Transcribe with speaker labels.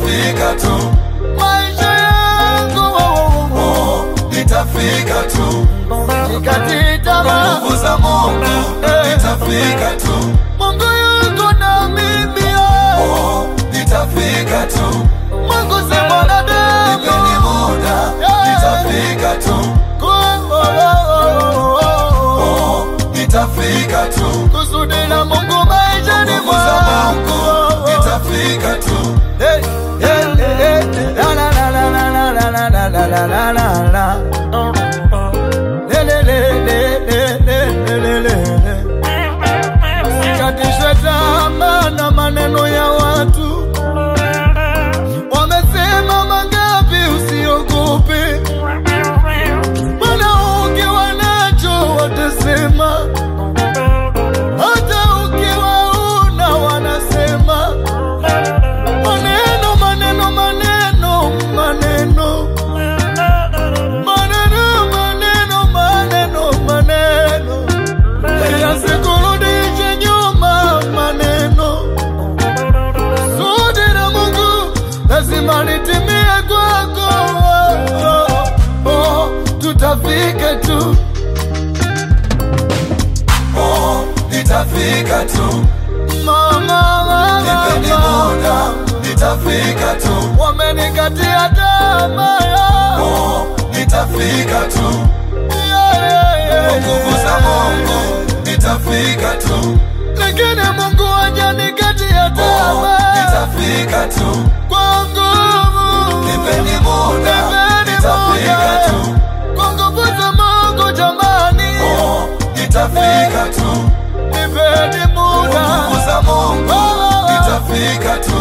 Speaker 1: nitafika tu.
Speaker 2: Maisha yangu
Speaker 1: nitafika tu.
Speaker 2: Sikati tamaa,
Speaker 1: nguvu za Mungu nitafika tu.
Speaker 2: Mungu yuko na mimi
Speaker 1: nitafika tu.
Speaker 2: Mungu si mwanadamu,
Speaker 1: nipeni muda nitafika tu. Nitafika tu.
Speaker 2: Kusudi la Mungu maisha ni mwangu
Speaker 1: nitafika tu.
Speaker 2: La la la la la la la la la la la la la. Usikatishwe tamaa na maneno ya watu. Wamesema mangapi usiogope, maana ukiwa nacho watasema, hata ukiwa una wanasema. Maneno maneno maneno maneno maneno maneno maneno maneno yasikurudishe nyuma. Maneno kusudi la Mungu lazima litimie kwako. Tutafika tu.
Speaker 1: Nitafika tu.
Speaker 2: Mama,
Speaker 1: nipeni muda nitafika tu.
Speaker 2: wamenikatia tamaa,
Speaker 1: nitafika tu. nguvu za Mungu nitafika tu.
Speaker 2: lakini Mungu hajanikatia tamaa.
Speaker 1: Nitafika tu.
Speaker 2: Kwa nguvu,
Speaker 1: nipeni muda nitafika tu.
Speaker 2: kwa nguvu za Mungu jamani,
Speaker 1: nitafika tu.
Speaker 2: nipeni muda.
Speaker 1: nguvu za Mungu nitafika tu.